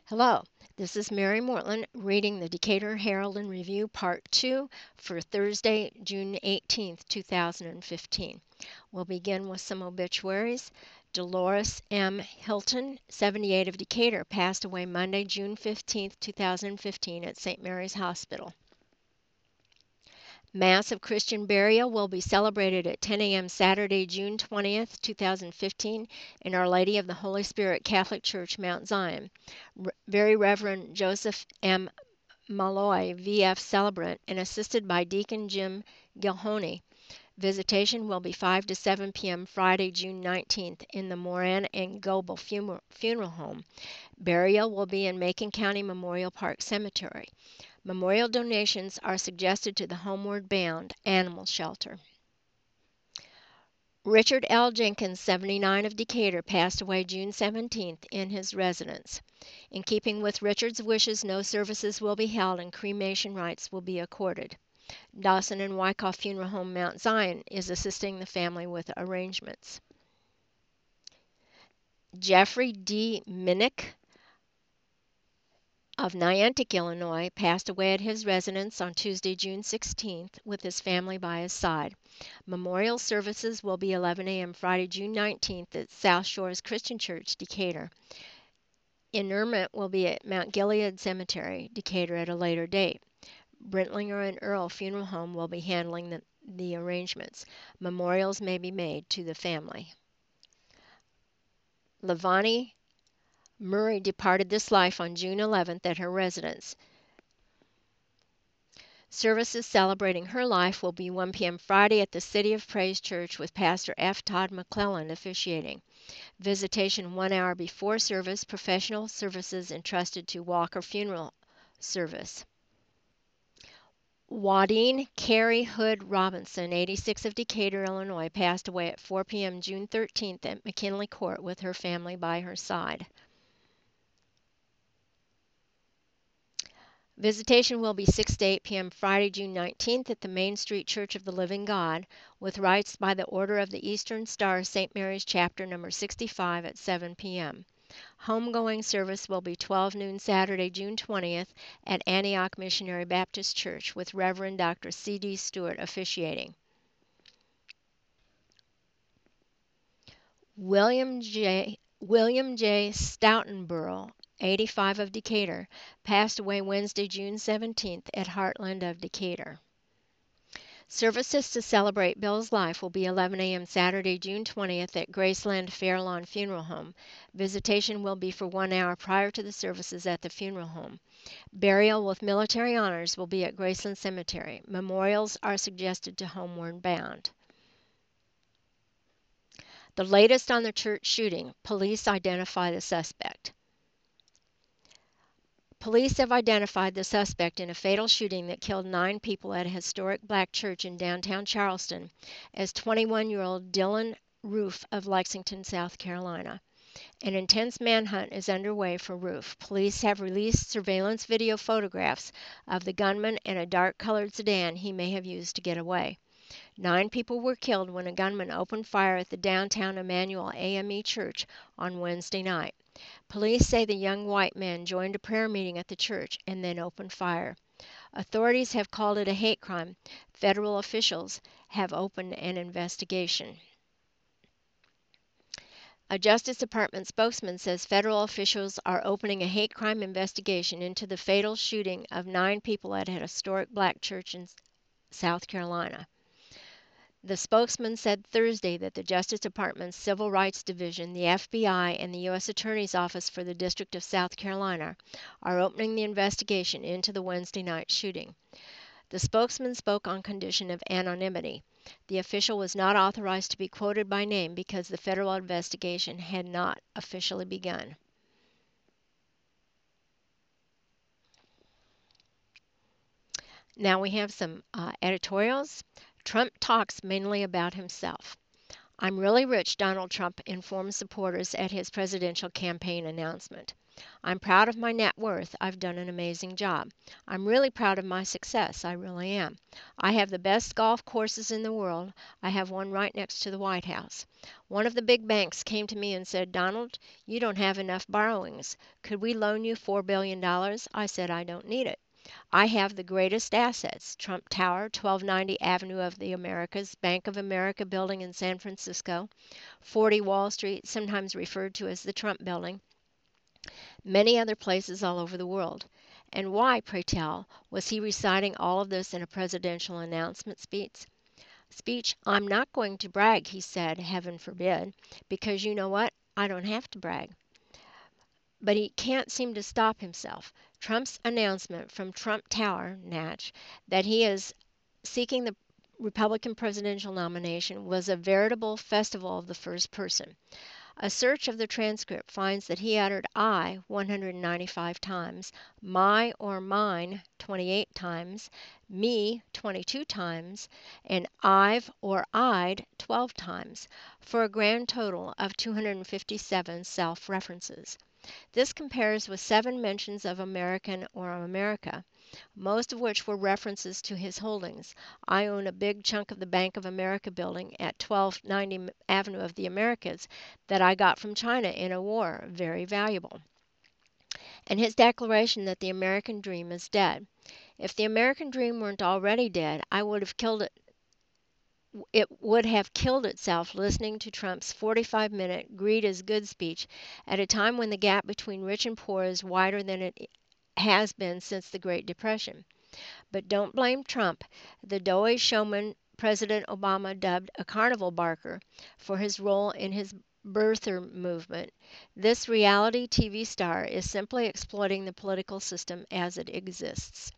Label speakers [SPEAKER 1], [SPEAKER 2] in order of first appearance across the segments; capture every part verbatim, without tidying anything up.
[SPEAKER 1] Hello, this is Mary Mortland reading the Decatur Herald and Review Part two for Thursday, June eighteenth, two thousand fifteen. We'll begin with some obituaries. Dolores M. Hilton, seventy-eight, of Decatur, passed away Monday, June fifteenth, two thousand fifteen at Saint Mary's Hospital. Mass of Christian burial will be celebrated at ten a m Saturday, June twentieth, two thousand fifteen in Our Lady of the Holy Spirit Catholic Church, Mount Zion. Re- Very Reverend Joseph M. Malloy, V F celebrant, and assisted by Deacon Jim Gilhoney. Visitation will be five to seven p m Friday, June nineteenth in the Moran and Goebel Funeral Home. Burial will be in Macon County Memorial Park Cemetery. Memorial donations are suggested to the Homeward Bound Animal Shelter. Richard L. Jenkins, seventy-nine, of Decatur, passed away June seventeenth in his residence. In keeping with Richard's wishes, no services will be held and cremation rites will be accorded. Dawson and Wyckoff Funeral Home, Mount Zion, is assisting the family with arrangements. Jeffrey D. Minnick of Niantic, Illinois, passed away at his residence on Tuesday, June sixteenth, with his family by his side. Memorial services will be eleven a m Friday, June nineteenth at South Shores Christian Church, Decatur. Interment will be at Mount Gilead Cemetery, Decatur, at a later date. Brentlinger and Earl Funeral Home will be handling the, the arrangements. Memorials may be made to the family. Levani Murray departed this life on June eleventh at her residence. Services celebrating her life will be one p m Friday at the City of Praise Church with Pastor F. Todd McClellan officiating. Visitation one hour before service. Professional services entrusted to Walker Funeral Service. Wadeen Carrie Hood Robinson, eighty-six, of Decatur, Illinois, passed away at four p m June thirteenth at McKinley Court with her family by her side. Visitation will be six to eight p m Friday, June nineteenth at the Main Street Church of the Living God, with rites by the Order of the Eastern Star, Saint Mary's Chapter number sixty-five at seven p m Homegoing service will be twelve noon Saturday, June twentieth at Antioch Missionary Baptist Church, with Reverend Doctor C D Stewart officiating. William J. William J. Stoutenborough, eighty-five, of Decatur, passed away Wednesday, June seventeenth at Heartland of Decatur. Services to celebrate Bill's life will be eleven a m Saturday, June twentieth at Graceland Fairlawn Funeral Home. Visitation will be for one hour prior to the services at the funeral home. Burial with military honors will be at Graceland Cemetery. Memorials are suggested to Homeward Bound. The latest on the church shooting, police identify the suspect. Police have identified the suspect in a fatal shooting that killed nine people at a historic black church in downtown Charleston as twenty-one-year-old Dylan Roof of Lexington, South Carolina. An intense manhunt is underway for Roof. Police have released surveillance video photographs of the gunman and a dark-colored sedan he may have used to get away. Nine people were killed when a gunman opened fire at the downtown Emmanuel A M E Church on Wednesday night. Police say the young white man joined a prayer meeting at the church and then opened fire. Authorities have called it a hate crime. Federal officials have opened an investigation. A Justice Department spokesman says federal officials are opening a hate crime investigation into the fatal shooting of nine people at a historic black church in South Carolina. The spokesman said Thursday that the Justice Department's Civil Rights Division, the F B I, and the U S Attorney's Office for the District of South Carolina are opening the investigation into the Wednesday night shooting. The spokesman spoke on condition of anonymity. The official was not authorized to be quoted by name because the federal investigation had not officially begun. Now we have some uh, editorials. Trump talks mainly about himself. I'm really rich, Donald Trump informed supporters at his presidential campaign announcement. I'm proud of my net worth. I've done an amazing job. I'm really proud of my success. I really am. I have the best golf courses in the world. I have one right next to the White House. One of the big banks came to me and said, Donald, you don't have enough borrowings. Could we loan you four billion dollars? I said, I don't need it. I have the greatest assets: Trump Tower, twelve ninety Avenue of the Americas, Bank of America building in San Francisco, forty Wall Street, sometimes referred to as the Trump building, many other places all over the world. And why, pray tell, was he reciting all of this in a presidential announcement speech? Speech, I'm not going to brag, he said, heaven forbid, because you know what? I don't have to brag. But he can't seem to stop himself. Trump's announcement from Trump Tower, Natch, that he is seeking the Republican presidential nomination was a veritable festival of the first person. A search of the transcript finds that he uttered I one hundred ninety-five times, my or mine twenty-eight times, me twenty-two times, and I've or I'd twelve times, for a grand total of two hundred fifty-seven self-references. This compares with seven mentions of American or America, most of which were references to his holdings. I own a big chunk of the Bank of America building at twelve ninety Avenue of the Americas that I got from China in a war, very valuable. And his declaration that the American dream is dead. If the American dream weren't already dead, I would have killed it. It would have killed itself listening to Trump's forty-five minute greed is good speech at a time when the gap between rich and poor is wider than it has been since the Great Depression. But don't blame Trump, the doughy showman President Obama dubbed a carnival barker, for his role in his birther movement. This reality T V star is simply exploiting the political system as it exists.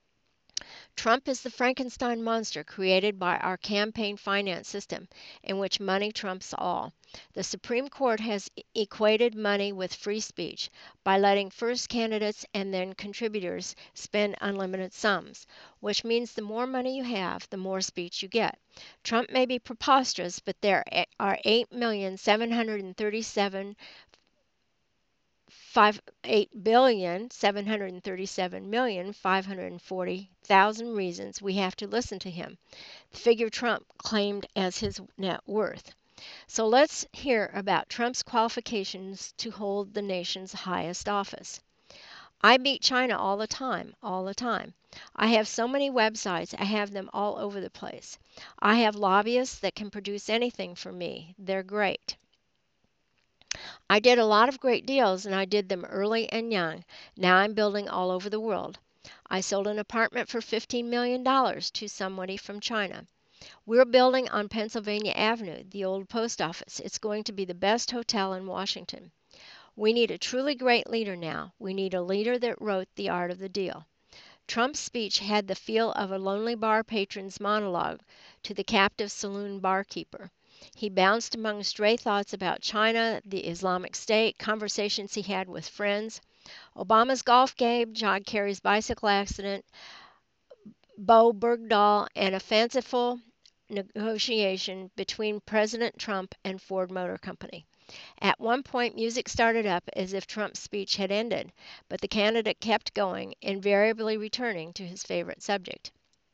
[SPEAKER 1] Trump is the Frankenstein monster created by our campaign finance system, in which money trumps all. The Supreme Court has equated money with free speech by letting first candidates and then contributors spend unlimited sums, which means the more money you have, the more speech you get. Trump may be preposterous, but there are eight million seven hundred thirty-seven eight billion seven hundred thirty-seven million five hundred forty thousand reasons we have to listen to him, the figure Trump claimed as his net worth. So let's hear about Trump's qualifications to hold the nation's highest office. I beat China all the time, all the time. I have so many websites, I have them all over the place. I have lobbyists that can produce anything for me. They're great. I did a lot of great deals, and I did them early and young. Now I'm building all over the world. I sold an apartment for fifteen million dollars to somebody from China. We're building on Pennsylvania Avenue, the old post office. It's going to be the best hotel in Washington. We need a truly great leader now. We need a leader that wrote The Art of the Deal. Trump's speech had the feel of a lonely bar patron's monologue to the captive saloon barkeeper. He bounced among stray thoughts about China, the Islamic State, conversations he had with friends, Obama's golf game, John Kerry's bicycle accident, Bo Bergdahl, and a fanciful negotiation between President Trump and Ford Motor Company. At one point, music started up as if Trump's speech had ended, but the candidate kept going, invariably returning to his favorite subject.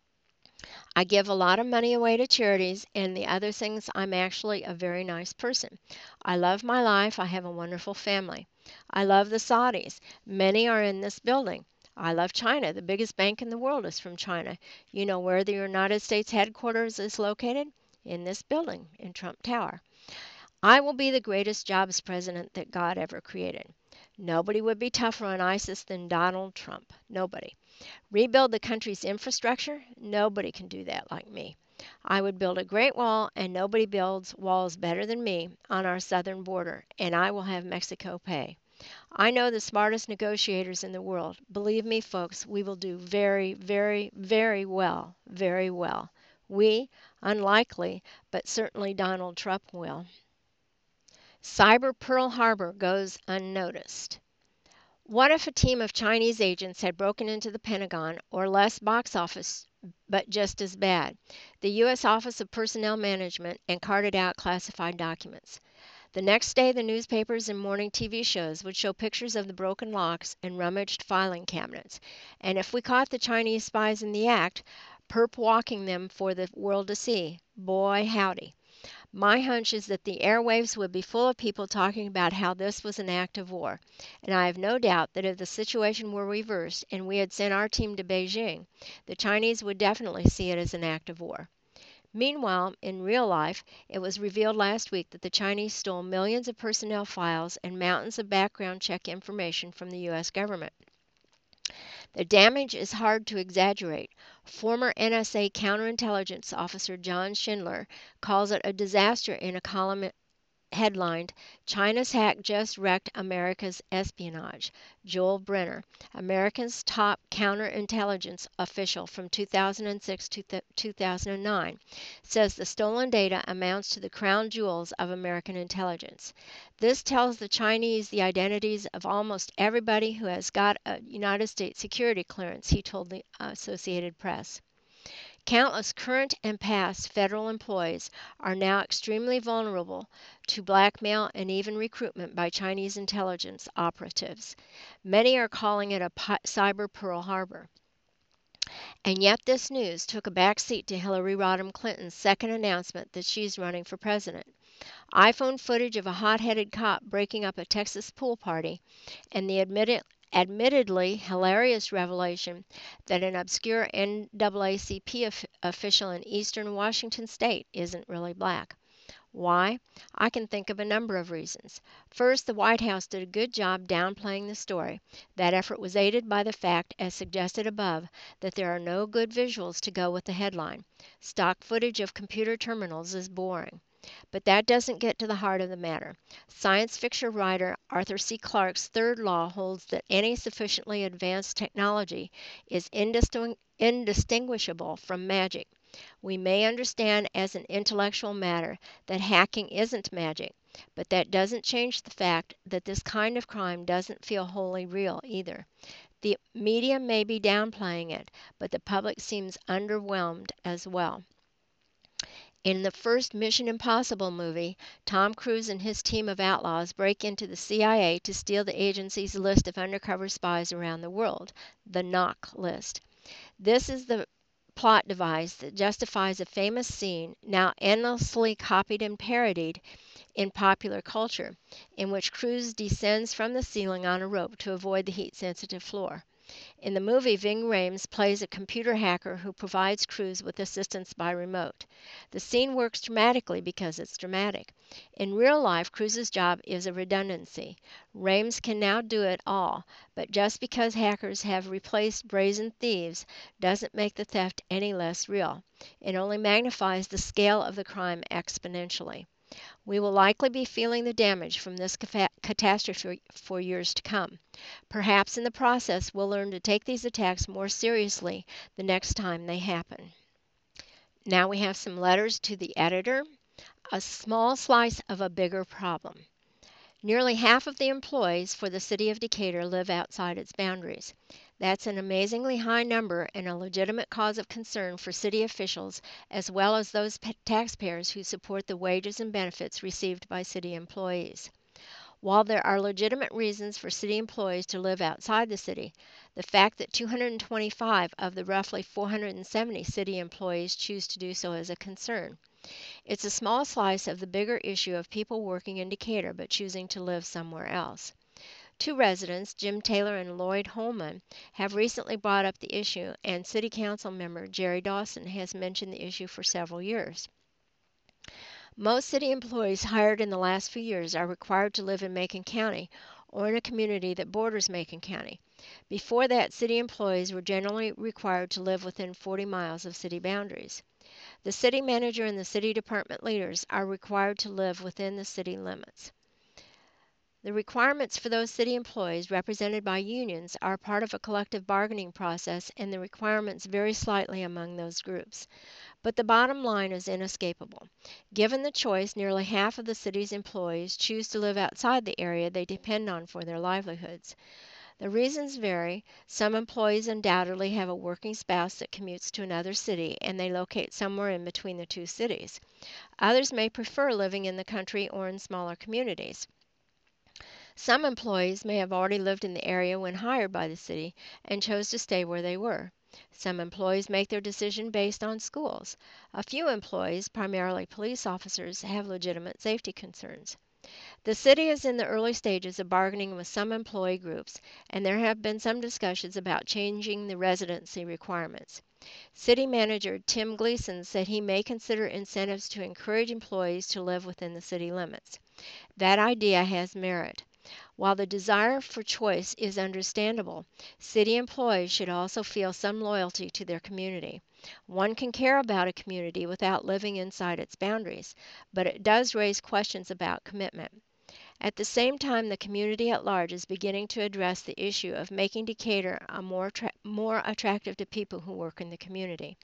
[SPEAKER 1] I give a lot of money away to charities, and the other things, I'm actually a very nice person. I love my life. I have a wonderful family. I love the Saudis. Many are in this building. I love China. The biggest bank in the world is from China. You know where the United States headquarters is located? In this building, in Trump Tower. I will be the greatest jobs president that God ever created. Nobody would be tougher on ISIS than Donald Trump. Nobody. Rebuild the country's infrastructure? Nobody can do that like me. I would build a great wall, and nobody builds walls better than me on our southern border, and I will have Mexico pay. I know the smartest negotiators in the world. Believe me, folks, we will do very, very, very well, very well. We, unlikely, but certainly Donald Trump will. Cyber Pearl Harbor goes unnoticed. What if a team of Chinese agents had broken into the Pentagon, or less box office, but just as bad, the U S Office of Personnel Management, and carted out classified documents? The next day, the newspapers and morning T V shows would show pictures of the broken locks and rummaged filing cabinets. And if we caught the Chinese spies in the act, perp walking them for the world to see, boy howdy. My hunch is that the airwaves would be full of people talking about how this was an act of war. And I have no doubt that if the situation were reversed and we had sent our team to Beijing, the Chinese would definitely see it as an act of war. Meanwhile, in real life, it was revealed last week that the Chinese stole millions of personnel files and mountains of background check information from the U S government. The damage is hard to exaggerate. Former N S A counterintelligence officer John Schindler calls it a disaster in a column headlined, China's hack just wrecked America's espionage. Joel Brenner, America's top counterintelligence official from two thousand six to two thousand nine, says the stolen data amounts to the crown jewels of American intelligence. This tells the Chinese the identities of almost everybody who has got a United States security clearance, he told the Associated Press. Countless current and past federal employees are now extremely vulnerable to blackmail and even recruitment by Chinese intelligence operatives. Many are calling it a cyber Pearl Harbor. And yet this news took a back seat to Hillary Rodham Clinton's second announcement that she's running for president. iPhone footage of a hot-headed cop breaking up a Texas pool party and the admitted admittedly hilarious revelation that an obscure N double A C P of- official in eastern Washington state isn't really black. Why? I can think of a number of reasons. First, the White House did a good job downplaying the story. That effort was aided by the fact, as suggested above, that there are no good visuals to go with the headline. Stock footage of computer terminals is boring. But that doesn't get to the heart of the matter. Science fiction writer Arthur C. Clarke's third law holds that any sufficiently advanced technology is indistingu- indistinguishable from magic. We may understand as an intellectual matter that hacking isn't magic, but that doesn't change the fact that this kind of crime doesn't feel wholly real either. The media may be downplaying it, but the public seems underwhelmed as well. In the first Mission Impossible movie, Tom Cruise and his team of outlaws break into the C I A to steal the agency's list of undercover spies around the world, the N O C list. This is the plot device that justifies a famous scene, now endlessly copied and parodied in popular culture, in which Cruise descends from the ceiling on a rope to avoid the heat-sensitive floor. In the movie, Ving Rhames plays a computer hacker who provides Cruise with assistance by remote. The scene works dramatically because it's dramatic. In real life, Cruise's job is a redundancy. Rhames can now do it all, but just because hackers have replaced brazen thieves doesn't make the theft any less real. It only magnifies the scale of the crime exponentially. We will likely be feeling the damage from this catastrophe for years to come. Perhaps in the process we'll learn to take these attacks more seriously the next time they happen. Now we have some letters to the editor, a small slice of a bigger problem. Nearly half of the employees for the city of Decatur live outside its boundaries. That's an amazingly high number and a legitimate cause of concern for city officials as well as those taxpayers who support the wages and benefits received by city employees. While there are legitimate reasons for city employees to live outside the city, the fact that two hundred twenty-five of the roughly four hundred seventy city employees choose to do so is a concern. It's a small slice of the bigger issue of people working in Decatur but choosing to live somewhere else. Two residents, Jim Taylor and Lloyd Holman, have recently brought up the issue, and City Council member Jerry Dawson has mentioned the issue for several years. Most city employees hired in the last few years are required to live in Macon County or in a community that borders Macon County. Before that, city employees were generally required to live within forty miles of city boundaries. The city manager and the city department leaders are required to live within the city limits. The requirements for those city employees represented by unions are part of a collective bargaining process, and the requirements vary slightly among those groups. But the bottom line is inescapable. Given the choice, nearly half of the city's employees choose to live outside the area they depend on for their livelihoods. The reasons vary. Some employees undoubtedly have a working spouse that commutes to another city and they locate somewhere in between the two cities. Others may prefer living in the country or in smaller communities. Some employees may have already lived in the area when hired by the city and chose to stay where they were. Some employees make their decision based on schools. A few employees, primarily police officers, have legitimate safety concerns. The city is in the early stages of bargaining with some employee groups, and there have been some discussions about changing the residency requirements. City Manager Tim Gleason said he may consider incentives to encourage employees to live within the city limits. That idea has merit. While the desire for choice is understandable, city employees should also feel some loyalty to their community. One can care about a community without living inside its boundaries, but it does raise questions about commitment. At the same time, the community at large is beginning to address the issue of making Decatur a more, tra- more attractive to people who work in the community.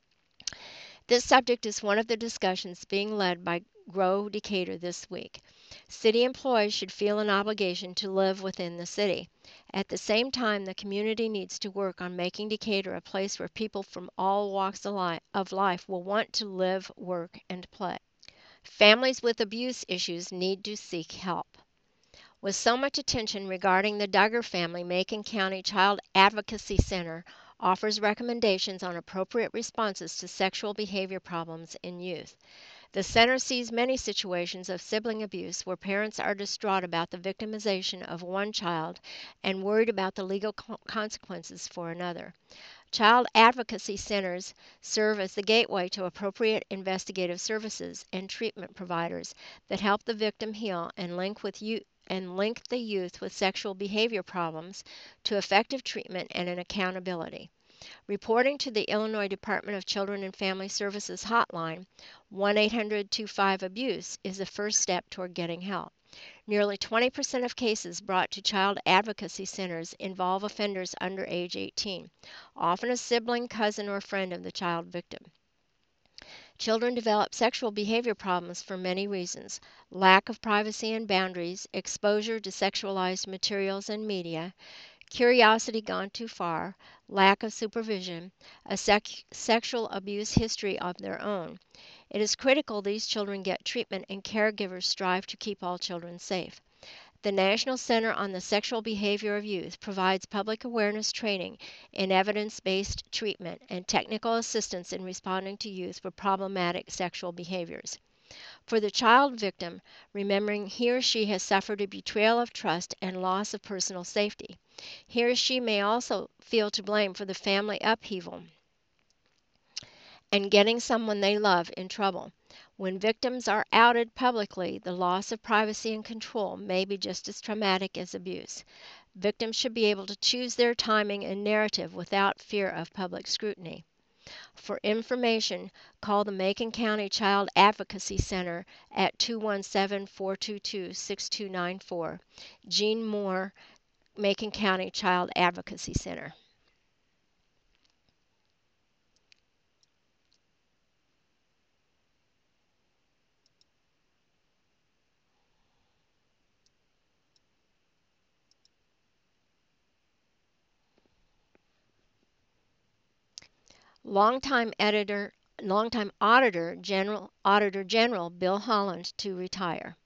[SPEAKER 1] This subject is one of the discussions being led by Grow Decatur this week. City employees should feel an obligation to live within the city. At the same time, the community needs to work on making Decatur a place where people from all walks of life will want to live, work, and play. Families with abuse issues need to seek help. With so much attention regarding the Duggar family, Macon County Child Advocacy Center offers recommendations on appropriate responses to sexual behavior problems in youth. The center sees many situations of sibling abuse where parents are distraught about the victimization of one child and worried about the legal consequences for another. Child advocacy centers serve as the gateway to appropriate investigative services and treatment providers that help the victim heal and link with you and link the youth with sexual behavior problems to effective treatment and an accountability. Reporting to the Illinois Department of Children and Family Services hotline, one eight hundred two five abuse, is the first step toward getting help. Nearly twenty percent of cases brought to child advocacy centers involve offenders under age eighteen, often a sibling, cousin, or friend of the child victim. Children develop sexual behavior problems for many reasons: lack of privacy and boundaries, exposure to sexualized materials and media, curiosity gone too far, lack of supervision, a sec- sexual abuse history of their own. It is critical these children get treatment and caregivers strive to keep all children safe. The National Center on the Sexual Behavior of Youth provides public awareness training in evidence-based treatment and technical assistance in responding to youth with problematic sexual behaviors. For the child victim, remembering he or she has suffered a betrayal of trust and loss of personal safety. He or she may also feel to blame for the family upheaval and getting someone they love in trouble. When victims are outed publicly, the loss of privacy and control may be just as traumatic as abuse. Victims should be able to choose their timing and narrative without fear of public scrutiny. For information, call the Macon County Child Advocacy Center at two one seven, four two two, six two nine four. Jean Moore, Macon County Child Advocacy Center. Longtime editor, longtime Auditor General, Auditor General Bill Holland to retire.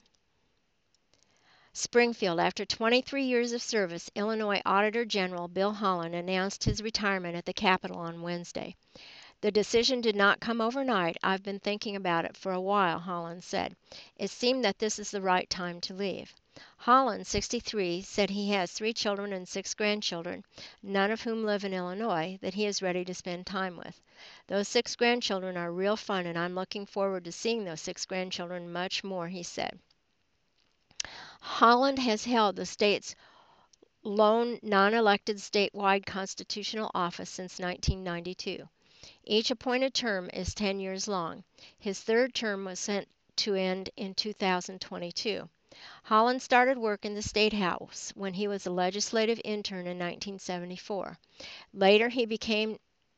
[SPEAKER 1] Springfield. After twenty-three years of service, Illinois Auditor General Bill Holland announced his retirement at the Capitol on Wednesday. The decision did not come overnight. I've been thinking about it for a while, Holland said. It seemed that this is the right time to leave. Holland, sixty-three, said he has three children and six grandchildren, none of whom live in Illinois, that he is ready to spend time with. Those six grandchildren are real fun, and I'm looking forward to seeing those six grandchildren much more, he said. Holland has held the state's lone non-elected statewide constitutional office since nineteen ninety-two. Each appointed term is ten years long. His third term was set to end in two thousand twenty-two. Holland started work in the State House when he was a legislative intern in nineteen seventy-four. Later, he became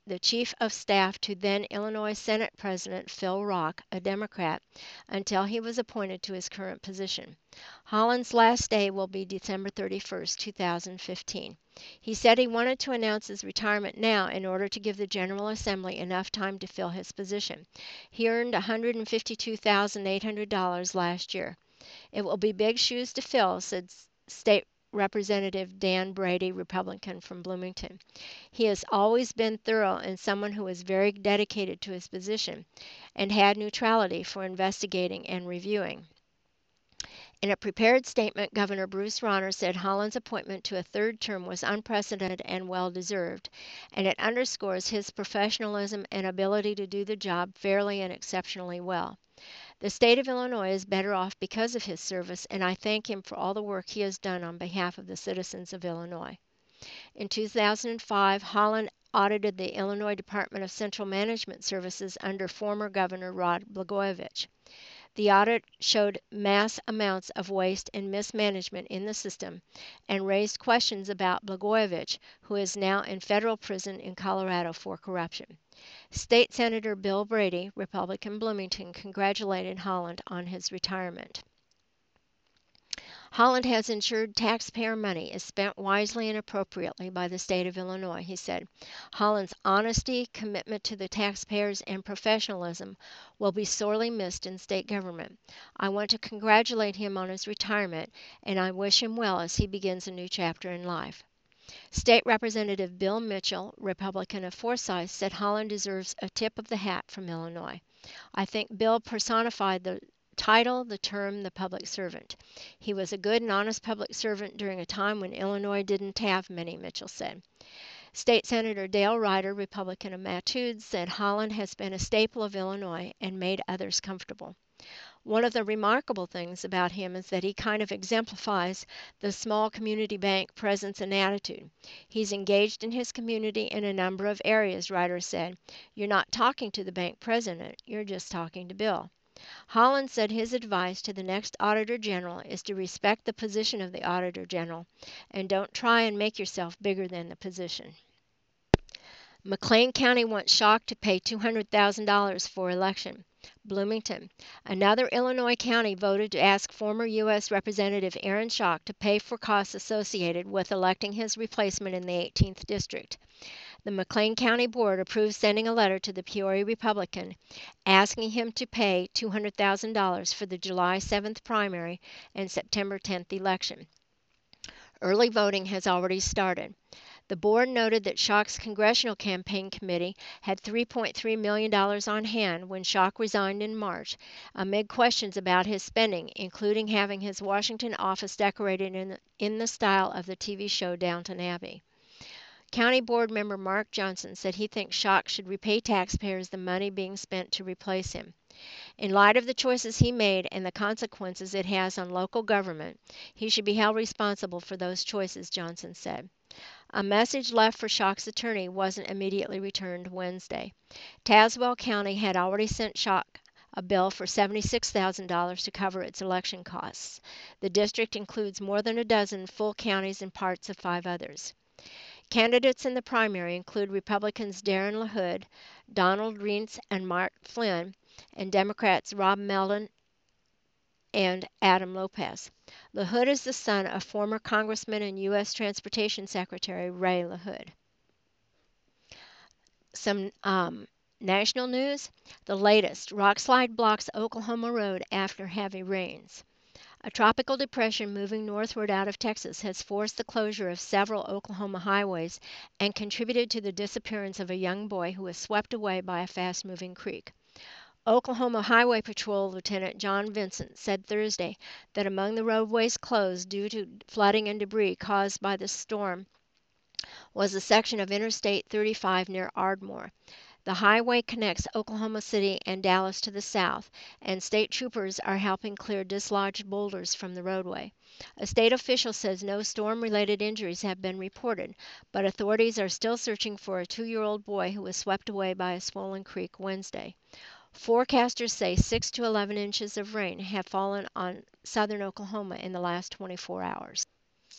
[SPEAKER 1] the chief of staff to then Illinois Senate President Phil Rock, a Democrat, until he was appointed to his current position. Holland's last day will be December thirty-first, two thousand fifteen. He said he wanted to announce his retirement now in order to give the General Assembly enough time to fill his position. He earned one hundred fifty-two thousand eight hundred dollars last year. It will be big shoes to fill, said State Representative Dan Brady, Republican from Bloomington. He has always been thorough and someone who was very dedicated to his position and had neutrality for investigating and reviewing. In a prepared statement, Governor Bruce Rauner said Holland's appointment to a third term was unprecedented and well-deserved, and it underscores his professionalism and ability to do the job fairly and exceptionally well. The state of Illinois is better off because of his service, and I thank him for all the work he has done on behalf of the citizens of Illinois. In two thousand five, Holland audited the Illinois Department of Central Management Services under former Governor Rod Blagojevich. The audit showed mass amounts of waste and mismanagement in the system and raised questions about Blagojevich, who is now in federal prison in Colorado for corruption. State Senator Bill Brady, Republican Bloomington, congratulated Holland on his retirement. Holland has ensured taxpayer money is spent wisely and appropriately by the state of Illinois, he said. Holland's honesty, commitment to the taxpayers, and professionalism will be sorely missed in state government. I want to congratulate him on his retirement, and I wish him well as he begins a new chapter in life. State Representative Bill Mitchell, Republican of Forsyth, said Holland deserves a tip of the hat from Illinois. I think Bill personified the title, the term, the public servant. He was a good and honest public servant during a time when Illinois didn't have many, Mitchell said. State Senator Dale Ryder, Republican of Mattoon, said Holland has been a staple of Illinois and made others comfortable. One of the remarkable things about him is that he kind of exemplifies the small community bank presence and attitude. He's engaged in his community in a number of areas, Ryder said. You're not talking to the bank president, you're just talking to Bill. Holland said his advice to the next Auditor General is to respect the position of the Auditor General and don't try and make yourself bigger than the position. McLean County wants Schock to pay two hundred thousand dollars for election. Bloomington. Another Illinois county voted to ask former U S Representative Aaron Schock to pay for costs associated with electing his replacement in the eighteenth District. The McLean County Board approved sending a letter to the Peoria Republican asking him to pay two hundred thousand dollars for the July seventh primary and September tenth election. Early voting has already started. The board noted that Schock's congressional campaign committee had three point three million dollars on hand when Schock resigned in March, amid questions about his spending, including having his Washington office decorated in, in the style of the T V show Downton Abbey. County Board member Mark Johnson said he thinks Schock should repay taxpayers the money being spent to replace him. In light of the choices he made and the consequences it has on local government, he should be held responsible for those choices, Johnson said. A message left for Schock's attorney wasn't immediately returned Wednesday. Tazewell County had already sent Schock a bill for seventy-six thousand dollars to cover its election costs. The district includes more than a dozen full counties and parts of five others. Candidates in the primary include Republicans Darren LaHood, Donald Reince, and Mark Flynn, and Democrats Rob Melton and Adam Lopez. LaHood is the son of former Congressman and U S Transportation Secretary Ray LaHood. Some um, national news. The latest. Rockslide blocks Oklahoma road after heavy rains. A tropical depression moving northward out of Texas has forced the closure of several Oklahoma highways and contributed to the disappearance of a young boy who was swept away by a fast-moving creek. Oklahoma Highway Patrol Lieutenant John Vincent said Thursday that among the roadways closed due to flooding and debris caused by the storm was a section of Interstate thirty-five near Ardmore. The highway connects Oklahoma City and Dallas to the south, and state troopers are helping clear dislodged boulders from the roadway. A state official says no storm-related injuries have been reported, but authorities are still searching for a two-year-old boy who was swept away by a swollen creek Wednesday. Forecasters say six to eleven inches of rain have fallen on southern Oklahoma in the last twenty-four hours.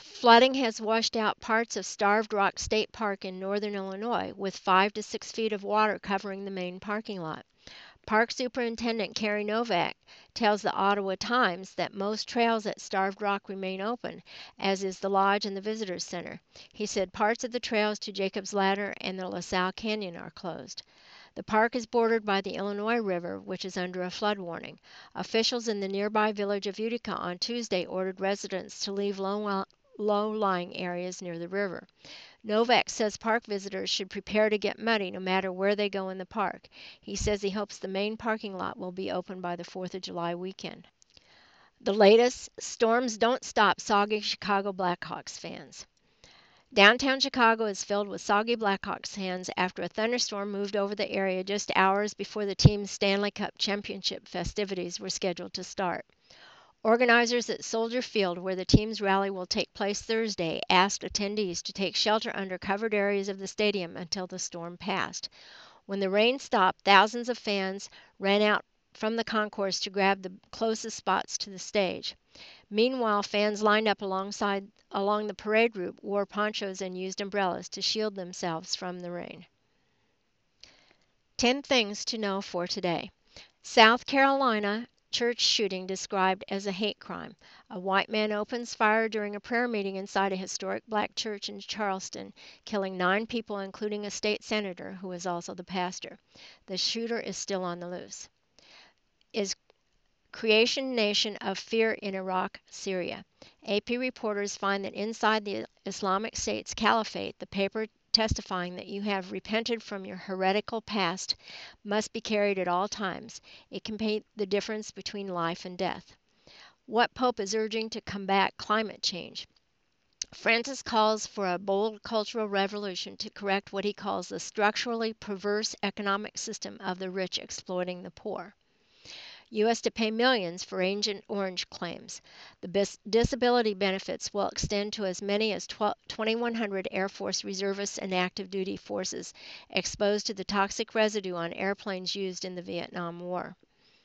[SPEAKER 1] Flooding has washed out parts of Starved Rock State Park in northern Illinois, with five to six feet of water covering the main parking lot. Park Superintendent Carrie Novak tells the Ottawa Times that most trails at Starved Rock remain open, as is the lodge and the visitors center. He said parts of the trails to Jacob's Ladder and the LaSalle Canyon are closed. The park is bordered by the Illinois River, which is under a flood warning. Officials in the nearby village of Utica on Tuesday ordered residents to leave low low-lying areas near the river. Novak says park visitors should prepare to get muddy no matter where they go in the park. He says he hopes the main parking lot will be open by the fourth of July weekend. The latest, storms don't stop soggy Chicago Blackhawks fans. Downtown Chicago is filled with soggy Blackhawks fans after a thunderstorm moved over the area just hours before the team's Stanley Cup Championship festivities were scheduled to start. Organizers at Soldier Field, where the team's rally will take place Thursday, asked attendees to take shelter under covered areas of the stadium until the storm passed. When the rain stopped, thousands of fans ran out from the concourse to grab the closest spots to the stage. Meanwhile, fans lined up alongside along the parade route wore ponchos and used umbrellas to shield themselves from the rain. Ten things to know for today. South Carolina church shooting described as a hate crime. A white man opens fire during a prayer meeting inside a historic black church in Charleston, killing nine people, including a state senator who is also the pastor. The shooter is still on the loose. Is creation nation of fear in Iraq, Syria. A P reporters find that inside the Islamic State's caliphate, the paper testifying that you have repented from your heretical past must be carried at all times. It can paint the difference between life and death. What Pope is urging to combat climate change. Francis calls for a bold cultural revolution to correct what he calls the structurally perverse economic system of the rich exploiting the poor. U S to pay millions for Agent Orange claims. The disability benefits will extend to as many as twenty-one hundred Air Force reservists and active duty forces exposed to the toxic residue on airplanes used in the Vietnam War.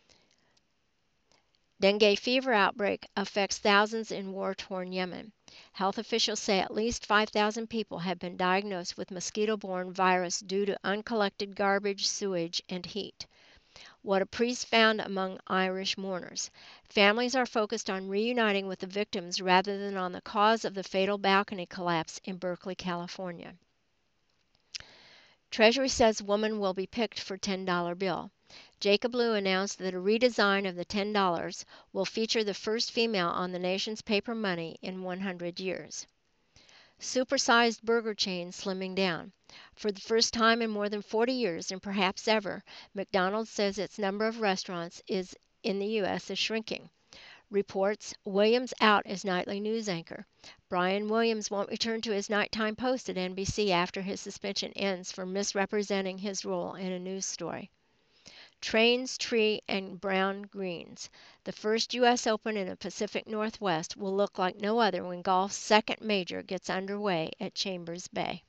[SPEAKER 1] Dengue fever outbreak affects thousands in war-torn Yemen. Health officials say at least five thousand people have been diagnosed with mosquito-borne virus due to uncollected garbage, sewage, and heat. What a priest found among Irish mourners. Families are focused on reuniting with the victims rather than on the cause of the fatal balcony collapse in Berkeley, California. Treasury says woman will be picked for ten dollar bill. Jacob Lew announced that a redesign of the ten dollars will feature the first female on the nation's paper money in one hundred years. Supersized burger chain slimming down. For the first time in more than forty years, and perhaps ever, McDonald's says its number of restaurants is in the U S is shrinking. Reports, Williams out as nightly news anchor. Brian Williams won't return to his nighttime post at N B C after his suspension ends for misrepresenting his role in a news story. Trains, Tree, and Brown Greens. The first U S Open in the Pacific Northwest will look like no other when golf's second major gets underway at Chambers Bay.